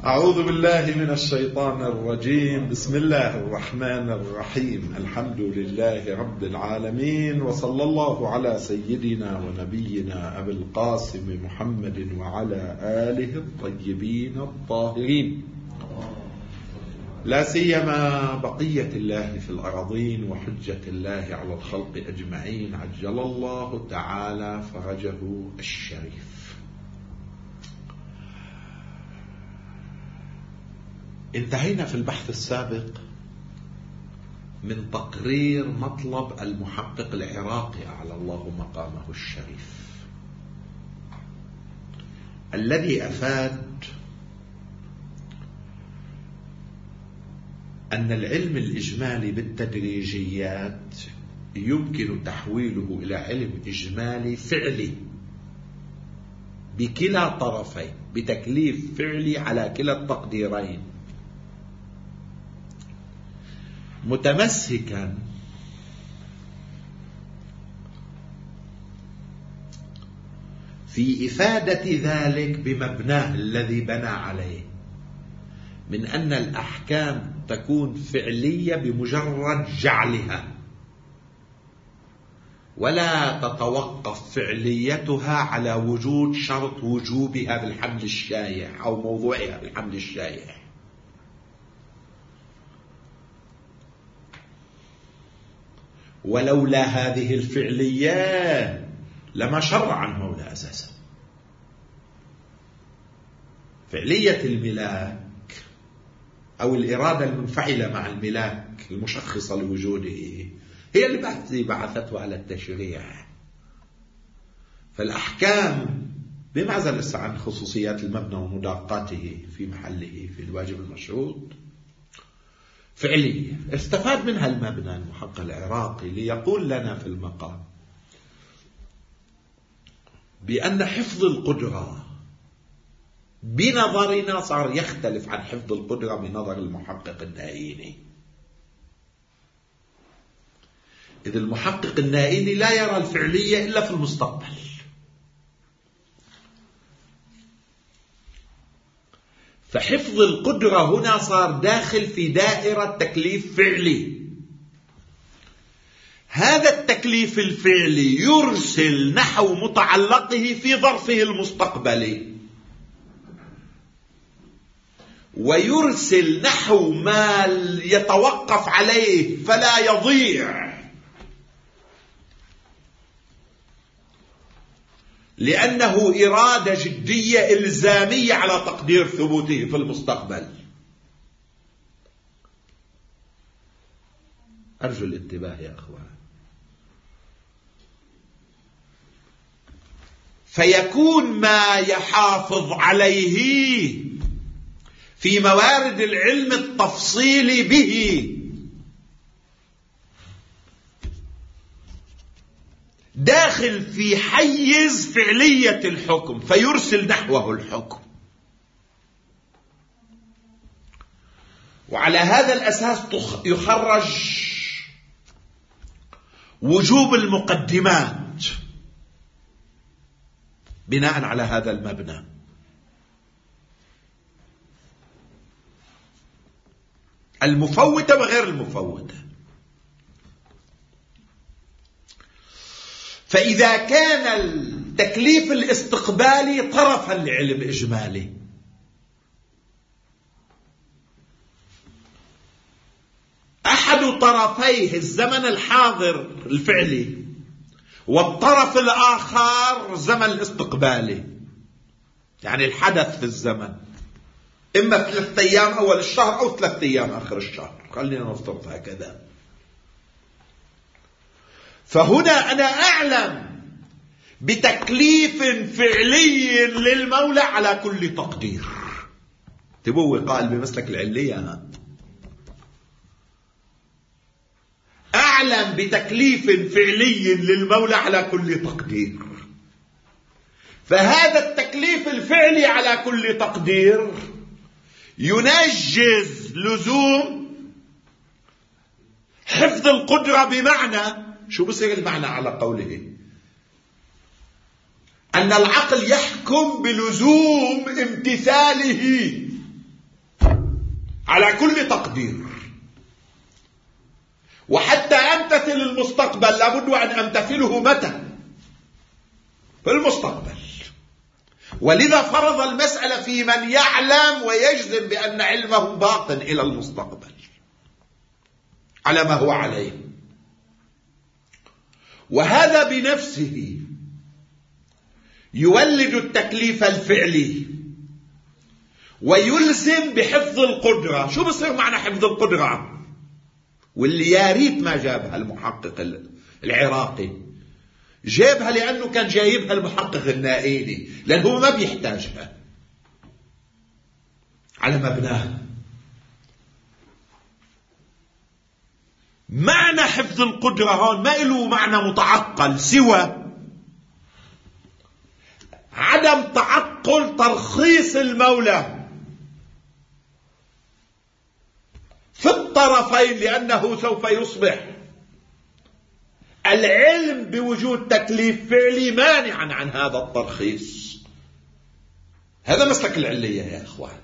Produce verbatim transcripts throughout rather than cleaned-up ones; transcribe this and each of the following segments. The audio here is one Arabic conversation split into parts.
أعوذ بالله من الشيطان الرجيم. بسم الله الرحمن الرحيم. الحمد لله رب العالمين، وصلى الله على سيدنا ونبينا أبي القاسم محمد وعلى آله الطيبين الطاهرين، لا سيما بقية الله في الأراضين وحجة الله على الخلق أجمعين، عجل الله تعالى فرجه الشريف. انتهينا في البحث السابق من تقرير مطلب المحقق العراقي على الله مقامه الشريف، الذي أفاد أن العلم الإجمالي بالتدريجيات يمكن تحويله إلى علم إجمالي فعلي بكلا طرفين، بتكليف فعلي على كلا التقديرين، متمسكا في إفادة ذلك بمبناه الذي بنى عليه، من أن الأحكام تكون فعلية بمجرد جعلها، ولا تتوقف فعليتها على وجود شرط وجوبها بالحمل الشائع أو موضوعها بالحمل الشائع. ولولا هذه الفعلية لما شرع عن مولى أساسا. فعلية الملاك أو الإرادة المنفعلة مع الملاك المشخصة لوجوده هي اللي بعثته على التشريع. فالأحكام بمعزل عن خصوصيات المبنى ومداقاته في محله في الواجب المشروط فعلية، استفاد منها المبنى المحقق العراقي ليقول لنا في المقام بأن حفظ القدرة بنظرنا صار يختلف عن حفظ القدرة بنظر المحقق النائيني. إذ المحقق النائيني لا يرى الفعلية إلا في المستقبل، فحفظ القدرة هنا صار داخل في دائرة تكليف فعلي. هذا التكليف الفعلي يرسل نحو متعلقه في ظرفه المستقبلي، ويرسل نحو ما يتوقف عليه فلا يضيع، لأنه إرادة جدية إلزامية على تقدير ثبوته في المستقبل. أرجو الانتباه يا أخوان. فيكون ما يحافظ عليه في موارد العلم التفصيلي به داخل في حيز فعلية الحكم، فيرسل نحوه الحكم. وعلى هذا الأساس يخرج وجوب المقدمات بناء على هذا المبنى. المفوتة وغير المفوتة. فإذا كان التكليف الاستقبالي طرفا لعلم إجمالي، أحد طرفيه الزمن الحاضر الفعلي، والطرف الآخر الزمن الاستقبالي، يعني الحدث في الزمن، إما في ثلاثة أيام أول الشهر أو ثلاثة أيام آخر الشهر، خلينا نفترض هكذا. فهنا أنا أعلم بتكليف فعلي للمولى على كل تقدير. تبوي قائل بمسلك العلية، أعلم بتكليف فعلي للمولى على كل تقدير. فهذا التكليف الفعلي على كل تقدير ينجز لزوم حفظ القدرة. بمعنى شو بصير المعنى على قوله؟ أن العقل يحكم بلزوم امتثاله على كل تقدير. وحتى أمتثل المستقبل لابد أن أمتثله متى؟ في المستقبل. ولذا فرض المسألة في من يعلم ويجزم بأن علمه باق إلى المستقبل على ما هو عليه. وهذا بنفسه يولد التكليف الفعلي ويلزم بحفظ القدرة. شو بصير معنى حفظ القدرة؟ واللي ياريت ما جابها المحقق العراقي، جابها لأنه كان جايبها المحقق النائيني، لأنه ما بيحتاجها على مبناه. معنى حفظ القدرة هون ما له معنى متعقل سوى عدم تعقل ترخيص المولى في الطرفين، لأنه سوف يصبح العلم بوجود تكليف فعلي مانعا عن هذا الترخيص. هذا مسلك العلية يا إخوان.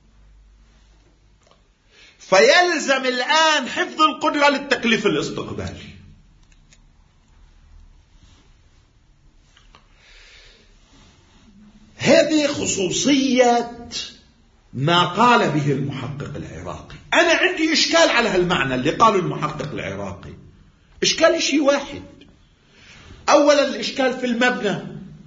فيلزم الآن حفظ القدرة للتكليف الاستقبالي. هذه خصوصية ما قال به المحقق العراقي. أنا عندي إشكال على هالمعنى اللي قاله المحقق العراقي. إشكال شيء واحد. أولا الإشكال في المبنى،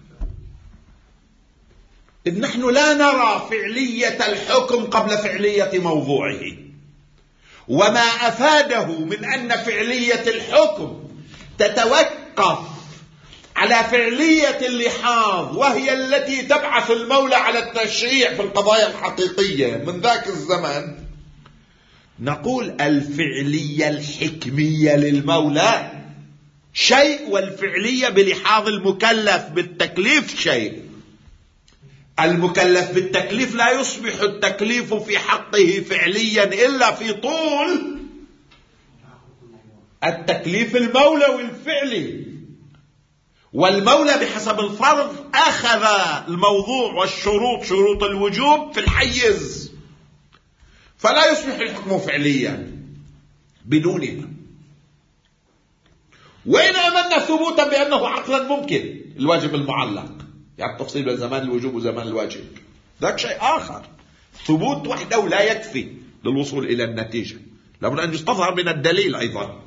إذ نحن لا نرى فعلية الحكم قبل فعلية موضوعه، وما أفاده من أن فعلية الحكم تتوقف على فعلية اللحاظ، وهي التي تبعث المولى على التشريع في القضايا الحقيقية من ذاك الزمن. نقول الفعلية الحكمية للمولى شيء، والفعلية بلحاظ المكلف بالتكليف شيء. المكلف بالتكليف لا يصبح التكليف في حقه فعليا إلا في طول التكليف المولوي الفعلي. والمولى بحسب الفرض أخذ الموضوع والشروط، شروط الوجوب في الحيز، فلا يصبح الحكم فعليا بدونها. وإن أمنا ثبوتا بأنه عقلا ممكن الواجب المعلق، يعني التفصيل بين زمان الوجوب وزمان الواجب، ذاك شيء آخر. ثبوت وحده لا يكفي للوصول إلى النتيجة، لابد أن يستظهر من الدليل أيضا.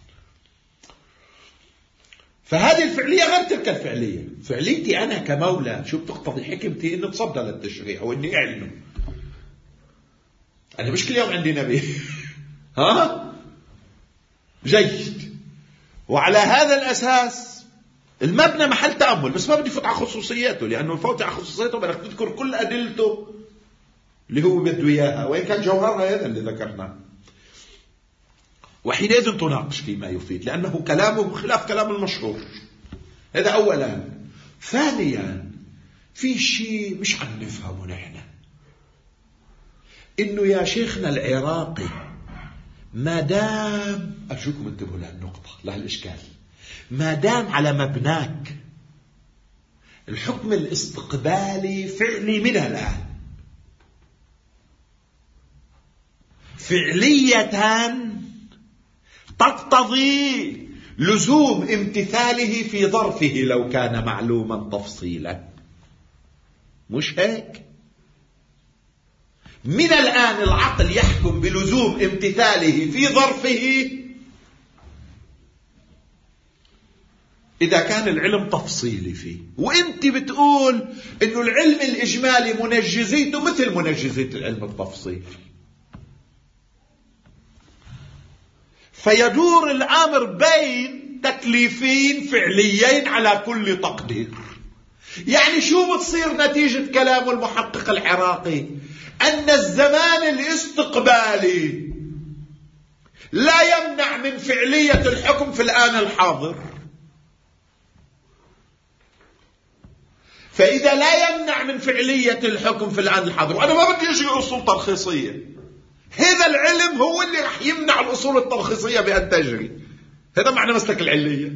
فهذه الفعلية غير تلك الفعلية. فعليتي أنا كمولى شو بتقتضي حكمتي؟ إني تصدى للتشريع وإني أعلنه. أنا مش كل يوم عندي نبي ها جيد. وعلى هذا الأساس المبنى محل تأمل، بس ما بدي فوت على خصوصياته، لأنه الفوت على خصوصياته بدك تذكر كل أدلته اللي هو بده إياها، وإن كان جوهرها هذا اللي ذكرناه. وحينئذ تناقش فيما يفيد، لأنه كلامه خلاف كلام المشهور. هذا أولا. ثانيا في شيء مش عم نفهمه نحن، إنه يا شيخنا العراقي ما دام، أرجوكم انتبهوا لهالنقطة لهالإشكال، ما دام على مبناك الحكم الاستقبالي فعلي من الآن، فعلية تقتضي لزوم امتثاله في ظرفه لو كان معلوما تفصيلا، مش هيك؟ من الآن العقل يحكم بلزوم امتثاله في ظرفه إذا كان العلم تفصيلي فيه. وإنت بتقول إنه العلم الإجمالي منجزيته مثل منجزية العلم التفصيلي، فيدور الأمر بين تكليفين فعليين على كل تقدير. يعني شو بتصير نتيجة كلام المحقق العراقي؟ أن الزمان الاستقبالي لا يمنع من فعلية الحكم في الآن الحاضر. فإذا لا يمنع من فعلية الحكم في الآن الحاضر، وأنا ما بدي أجي أصول ترخيصية، هذا العلم هو اللي رح يمنع الأصول الترخيصية بأن تجري. هذا معنى مسلك العلية.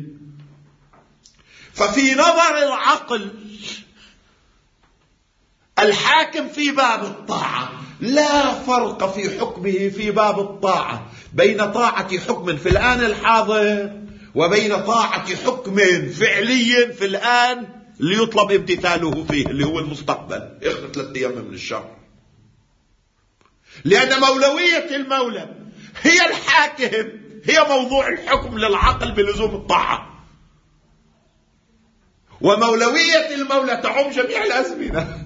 ففي نظر العقل الحاكم في باب الطاعة لا فرق في حكمه في باب الطاعة بين طاعة حكم في الآن الحاضر وبين طاعة حكم فعلي في الآن ليطلب امتثاله فيه اللي هو المستقبل، اخذ ثلاثة أيام من الشهر. لأن مولوية المولى هي الحاكم، هي موضوع الحكم للعقل بلزوم الطاعة، ومولوية المولى تعم جميع الأزمنة.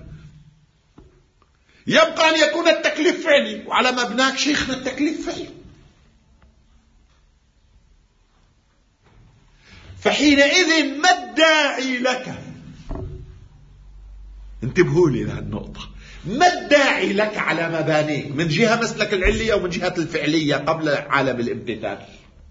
يبقى أن يكون التكليف فعلي، وعلى مبناك شيخنا التكليف فعلي. فحينئذ ما الداعي لك؟ انتبهوا لي لهالنقطة. ما الداعي لك على مبانيك من جهة مسلك العلية ومن جهة الفعلية قبل عالم الامتثال؟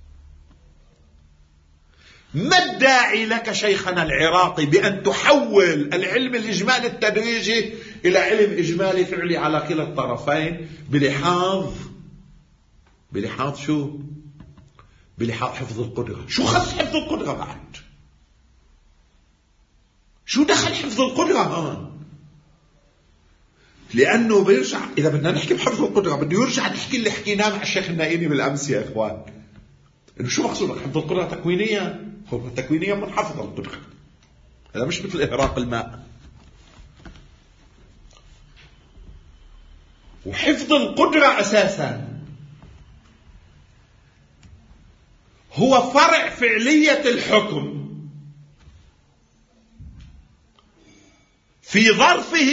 ما الداعي لك شيخنا العراقي بأن تحول العلم الإجمالي التدريجي إلى علم إجمالي فعلي على كلا الطرفين بلحاظ بلحاظ شو؟ بلحاظ حفظ القدرة. شو خص حفظ القدرة بعد؟ شو دخل حفظ القدرة هون؟ لأنه بيرجع، إذا بدنا نحكي بحفظ القدرة بده يرجع نحكي اللي حكيناه مع الشيخ النائيني بالأمس يا إخوان. إنه شو مقصودك حفظ القدرة تكوينية؟ هو تكوينية من حفظ القدرة، هذا مش مثل إهراق الماء. وحفظ القدرة أساسا هو فرع فعلية الحكم في ظرفه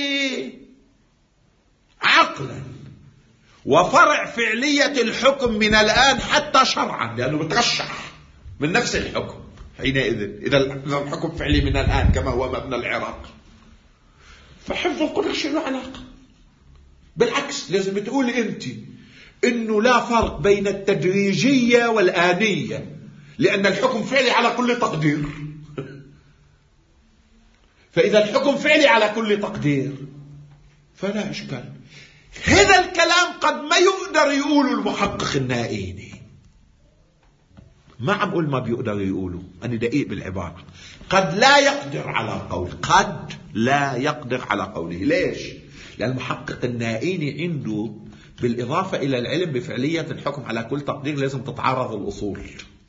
عقلا، وفرع فعلية الحكم من الآن حتى شرعا، لأنه بترشح من نفس الحكم حينئذ إذا الحكم فعلي من الآن كما هو مبنى العراق. فحفظ القدرة شو له علاقة؟ بالعكس لازم تقول أنت إنه لا فرق بين التدريجية والآنية، لأن الحكم فعلي على كل تقدير. فإذا الحكم فعلي على كل تقدير فلا إشكال. هذا الكلام قد ما يقدر يقوله المحقق النائيني. ما عم أقول ما بيقدر يقوله، أنا دقيق بالعبارة. قد لا يقدر على قول، قد لا يقدر على قوله. ليش؟ لأن المحقق النائيني عنده بالإضافة إلى العلم بفعلية الحكم على كل تقدير لازم تتعارض الأصول.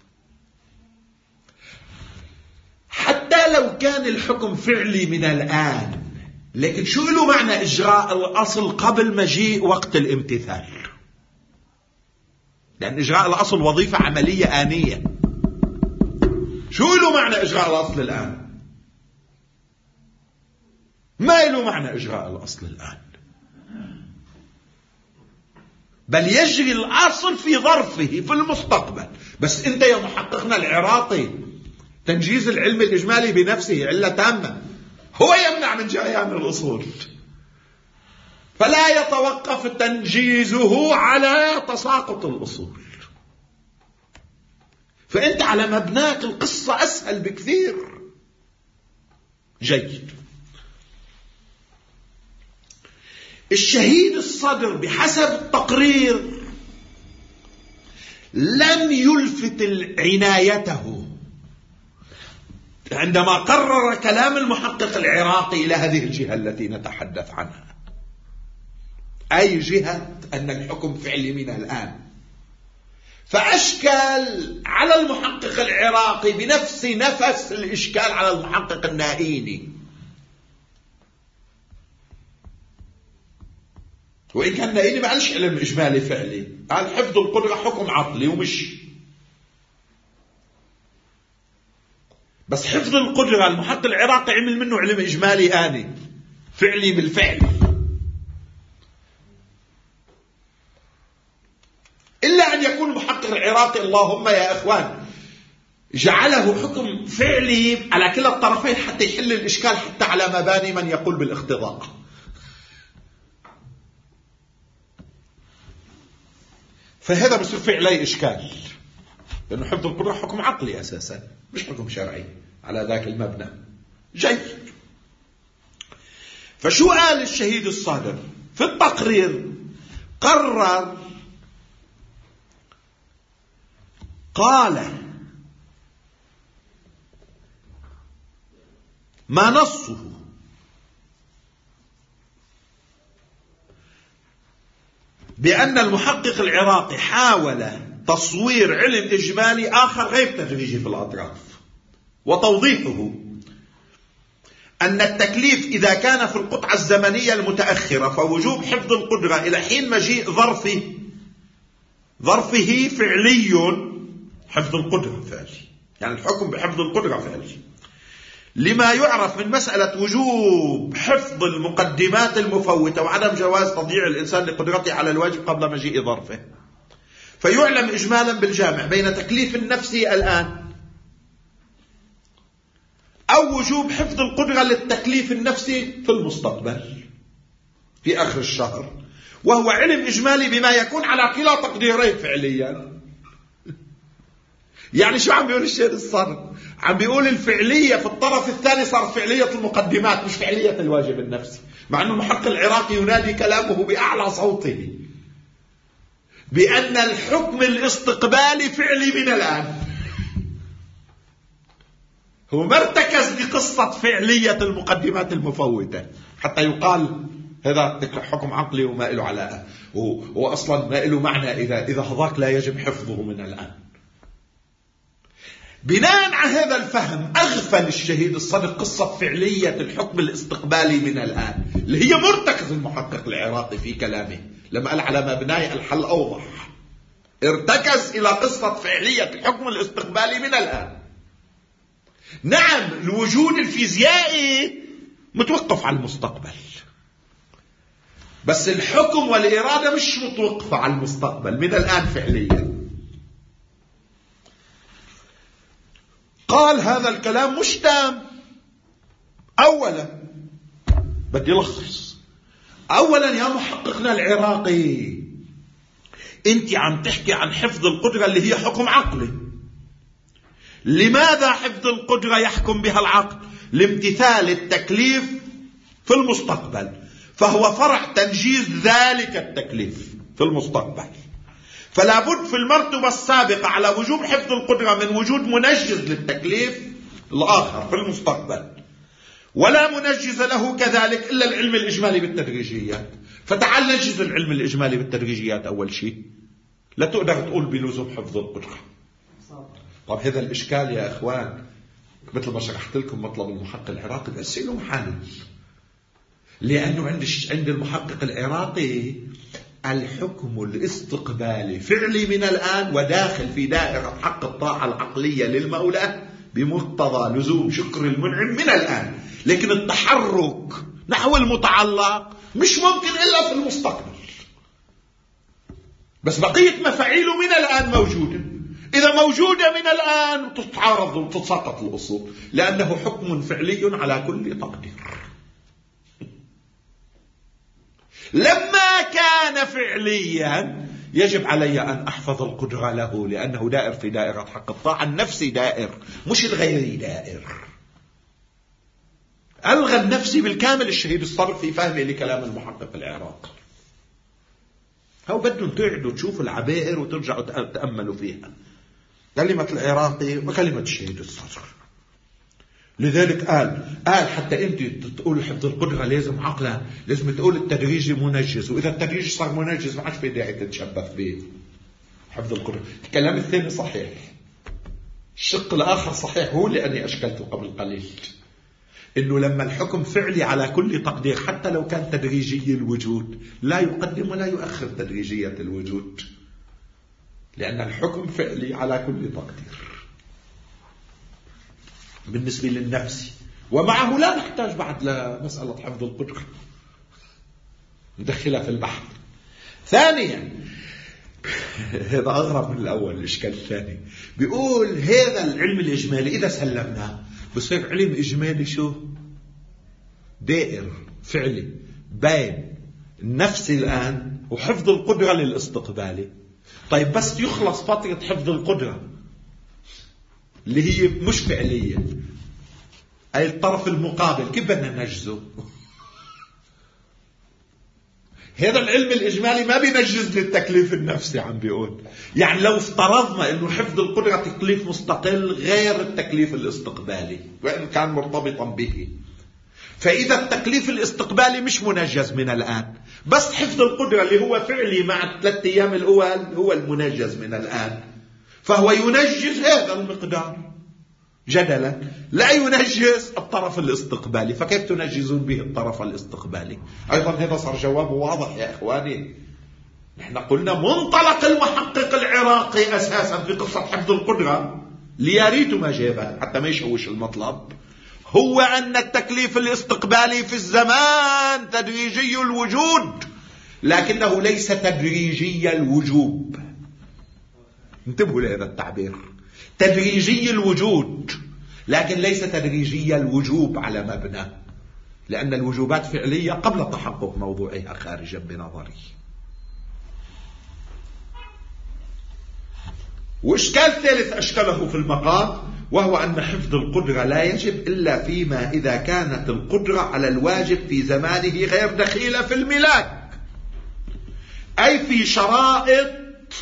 حتى لو كان الحكم فعلي من الآن، لكن شو له معنى إجراء الأصل قبل مجيء وقت الامتثال؟ لأن إجراء الأصل وظيفة عملية آنية. شو له معنى إجراء الأصل الآن؟ ما له معنى إجراء الأصل الآن، بل يجري الأصل في ظرفه في المستقبل. بس أنت يا محققنا العراقي تنجيز العلم الإجمالي بنفسه علة تامة، هو يمنع من جريان الأصول، فلا يتوقف تنجيزه على تساقط الأصول. فأنت على مبناك القصة أسهل بكثير. جيد. الشهيد الصدر بحسب التقرير لم يلفت عنايته عندما قرر كلام المحقق العراقي إلى هذه الجهة التي نتحدث عنها، أي جهة أن الحكم فعلي من الآن. فأشكال على المحقق العراقي بنفس نفس الإشكال على المحقق النائيني، وإن كان النائيني ما قالش علم إجمالي فعلي، قال حفظ القدرة حكم عقلي ومش. بس حفظ القدرة المحقق العراقي عمل منه علم إجمالي آني فعلي بالفعل، إلا أن يكون المحقق العراقي اللهم يا إخوان جعله حكم فعلي على كلا الطرفين حتى يحل الإشكال حتى على مباني من يقول بالاقتضاء. فهذا بصير في عليه إشكال، لأنه حفظ القدرة حكم عقلي أساسا مش حكم شرعي على ذاك المبنى. جيد. فشو قال الشهيد الصادر في التقرير؟ قرر، قال ما نصه بأن المحقق العراقي حاول تصوير علم إجمالي آخر غير تدريجي في الأطراف، وتوضيحه أن التكليف إذا كان في القطعة الزمنية المتأخرة فوجوب حفظ القدرة إلى حين مجيء ظرفه ظرفه فعلي، حفظ القدرة فعلي، يعني الحكم بحفظ القدرة فعلي، لما يعرف من مسألة وجوب حفظ المقدمات المفوتة وعدم جواز تضييع الإنسان لقدرته على الواجب قبل مجيء ظرفه. فيعلم إجمالا بالجامع بين تكليف النفس الآن أو وجوب حفظ القدرة للتكليف النفسي في المستقبل في آخر الشهر، وهو علم إجمالي بما يكون على كلا تقديرين فعليا. يعني شو عم بيقول الشيخ الصرف؟ عم بيقول الفعلية في الطرف الثاني صار فعلية المقدمات مش فعلية الواجب النفسي، مع أنه المحقق العراقي ينادي كلامه بأعلى صوته بأن الحكم الاستقبالي فعلي من الآن. هو ما ارتكز بقصة فعلية المقدمات المفوتة حتى يقال هذا حكم عقلي وما له علاقة، هو أصلا ما له معنى إذا إذا هذاك لا يجب حفظه من الآن. بناء على هذا الفهم أغفل الشهيد الصدق قصة فعلية الحكم الاستقبالي من الآن اللي هي مرتكز المحقق العراقي في كلامه لما قال على مبناي الحل أوضح، ارتكز إلى قصة فعلية الحكم الاستقبالي من الآن. نعم الوجود الفيزيائي متوقف على المستقبل، بس الحكم والإرادة مش متوقفة على المستقبل، من الآن فعليا. قال هذا الكلام مش تام. أولا بدي لخص، أولا يا محققنا العراقي أنت عم تحكي عن حفظ القدرة اللي هي حكم عقلي. لماذا حفظ القدرة يحكم بها العقل؟ لامتثال التكليف في المستقبل، فهو فرع تنجيز ذلك التكليف في المستقبل. فلا بد في المرتبة السابقة على وجوب حفظ القدرة من وجود منجز للتكليف الآخر في المستقبل، ولا منجز له كذلك إلا العلم الإجمالي بالتدريجيات. فتعال نجز العلم الإجمالي بالتدريجيات أول شيء، لا تقدر تقول بلزوم حفظ القدرة. طب هذا الإشكال يا إخوان مثل ما شرحت لكم مطلب المحقق العراقي بس له محل، لأنه عند عند المحقق العراقي الحكم الاستقبالي فعلي من الآن وداخل في دائرة حق الطاعة العقلية للمولى بمقتضى لزوم شكر المنعم من الآن، لكن التحرك نحو المتعلق مش ممكن إلا في المستقبل. بس بقية مفاعيله من الآن موجودة، إذا موجودة من الآن تتعارض وتتساقط الأصول، لأنه حكم فعلي على كل تقدير. لما كان فعليا يجب علي أن أحفظ القدرة له، لأنه دائر في دائرة حق الطاعة النفسي دائر مش الغيري دائر. ألغى النفسي بالكامل الشهيد الصرف في فهمه لكلام المحقق العراقي. هو بدهم تقعدوا تشوفوا العبائر وترجعوا تأملوا فيها، كلمة العراقي وكلمة الشهيد الصدر. لذلك قال قال حتى انت تقول حفظ القدرة لازم عقلها، لازم تقول التدريجي منجز، واذا التدريج صار منجز ما عادش في داعي تتشبث به حفظ القدرة. الكلام الثاني صحيح، الشق الاخر صحيح، هو اللي اني اشكلته قبل قليل، انه لما الحكم فعلي على كل تقدير حتى لو كان تدريجي الوجود لا يقدم ولا يؤخر تدريجية الوجود، لأن الحكم فعلي على كل تقدير بالنسبة للنفس، ومعه لا نحتاج بعد لمسألة حفظ القدرة ندخلها في البحث. ثانيا هذا أغرب من الأول، الإشكال الثاني بيقول هذا العلم الإجمالي إذا سلمناه بصير علم إجمالي شو؟ دائر فعلي بين النفس الآن وحفظ القدرة للاستقبالي. طيب بس يخلص فترة حفظ القدرة اللي هي مش فعلية، أي الطرف المقابل، كيف بدنا نجزه؟ هذا العلم الإجمالي ما بينجز للتكليف النفسي. عم بيقول يعني لو افترضنا أنه حفظ القدرة تكليف مستقل غير التكليف الاستقبالي وإن كان مرتبطا به، فإذا التكليف الاستقبالي مش منجز من الآن، بس حفظ القدرة اللي هو فعلي مع الثلاث أيام الأول هو المنجز من الآن، فهو ينجز هذا المقدار جدلا، لا ينجز الطرف الاستقبالي. فكيف تنجزون به الطرف الاستقبالي؟ أيضا هذا صار جوابه واضح يا إخواني. نحن قلنا منطلق المحقق العراقي أساسا في قصة حفظ القدرة، لياريت ما جابه حتى ما يشوش المطلب، هو أن التكليف الاستقبالي في الزمان تدريجي الوجود، لكنه ليس تدريجي الوجوب. انتبهوا لهذا التعبير، تدريجي الوجود لكن ليس تدريجي الوجوب على مبنى، لأن الوجوبات فعلية قبل تحقق موضوعها خارجا بنظري. وإشكال ثالث أشكله في المقام، وهو أن حفظ القدرة لا يجب إلا فيما إذا كانت القدرة على الواجب في زمانه غير دخيلة في الملاك، أي في شرائط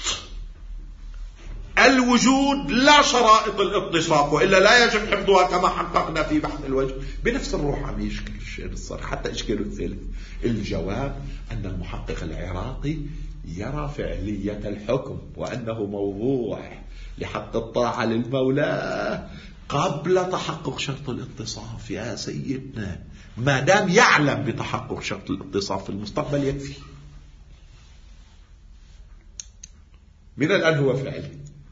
الوجود لا شرائط الاتصاف، وإلا لا يجب حفظها كما حققنا في بحث الوجه. بنفس الروح عم يشكل الشيء الصار حتى إشكاله الثالث. الجواب أن المحقق العراقي يرى فعلية الحكم وأنه موضوع لحق الطاعة للمولى قبل تحقق شرط الاتصاف. يا سيدنا، ما دام يعلم بتحقق شرط الاتصاف في المستقبل يكفي. من الآن هو فعلي،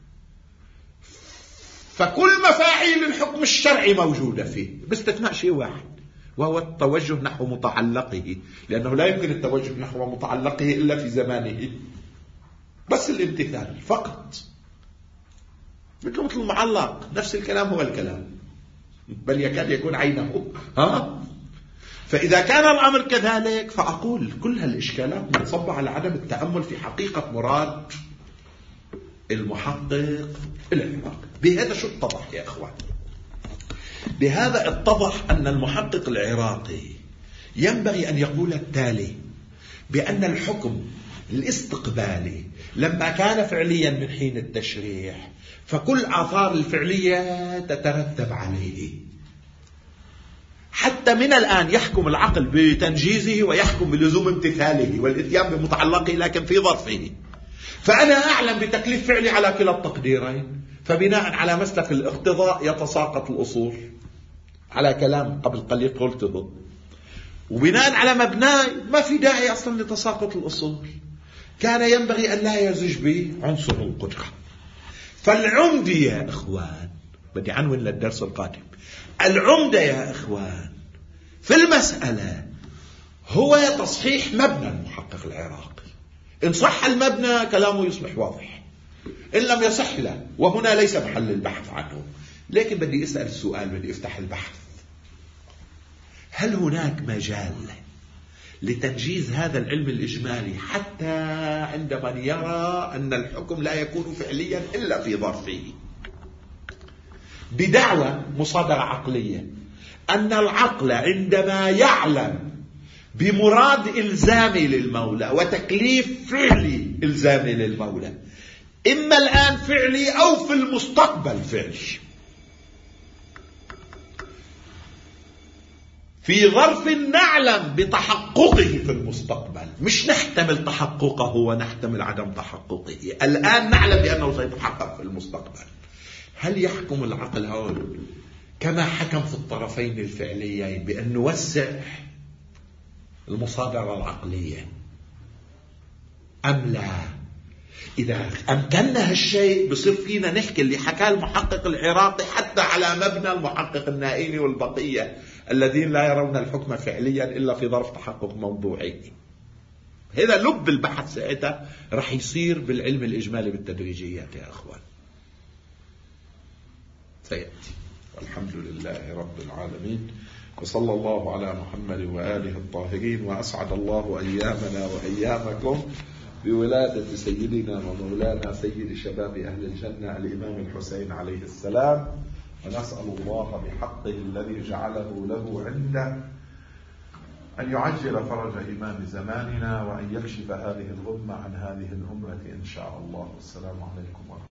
فكل مفاعيل الحكم الشرعي موجودة فيه باستثناء شيء واحد، وهو التوجه نحو متعلقه، لأنه لا يمكن التوجه نحو متعلقه إلا في زمانه، بس الامتثال فقط. مثل مثل المعلق، نفس الكلام هو الكلام، بل يكاد يكون عينه. ها؟ فإذا كان الأمر كذلك فأقول كل هالإشكالات منصبة على عدم التأمل في حقيقة مراد المحقق العراقي. بهذا شو اتضح يا أخوان؟ بهذا اتضح أن المحقق العراقي ينبغي أن يقول التالي: بأن الحكم الاستقبالي لما كان فعليا من حين التشريح فكل آثار الفعلية تترتب عليه، حتى من الآن يحكم العقل بتنجيزه ويحكم بلزوم امتثاله والاتيان بمتعلقه لكن في ظرفه. فأنا أعلم بتكليف فعلي على كلا التقديرين، فبناء على مسلك الاقتضاء يتساقط الأصول على كلام قبل قليل قلته، وبناء على مبناي ما في داعي أصلا لتساقط الأصول. كان ينبغي أن لا يزج به عنصر القدرة. فالعمدة يا إخوان، بدي عنون للدرس القادم، العمدة يا إخوان في المسألة هو تصحيح مبنى المحقق العراقي. إن صح المبنى كلامه يصبح واضح، إن لم يصح له، وهنا ليس محل البحث عنه. لكن بدي أسأل السؤال، بدي أفتح البحث: هل هناك مجال لتنجيز هذا العلم الإجمالي حتى عند من يرى أن الحكم لا يكون فعليا إلا في ظرفه، بدعوى مصادرة عقلية أن العقل عندما يعلم بمراد إلزامي للمولى وتكليف فعلي إلزامي للمولى، إما الآن فعلي أو في المستقبل فعلي، في ظرف نعلم بتحققه في المستقبل، مش نحتمل تحققه ونحتمل عدم تحققه، الآن نعلم بأنه سيتحقق في المستقبل. هل يحكم العقل هون كما حكم في الطرفين الفعليين بأن نوسع المصادرة العقلية أم لا؟ إذا أمكننا هالشيء بصير فينا نحكي اللي حكى المحقق العراقي حتى على مبنى المحقق النائيني والبقية الذين لا يرون الحكم فعليا إلا في ظرف تحقق موضوعي. هذا لب البحث ساعتها رح يصير بالعلم الإجمالي بالتدريجيات يا أخوان. سيأتي. والحمد لله رب العالمين، وصلى الله على محمد وآله الطاهرين، وأسعد الله أيامنا وأيامكم بولادة سيدنا ومولانا سيد شباب أهل الجنة الإمام الحسين عليه السلام. ونسأل الله بحقه الذي جعله له عنده أن يعجل فرج إمام زماننا وأن يكشف هذه الغمة عن هذه الأمة إن شاء الله. والسلام عليكم ورحمة الله.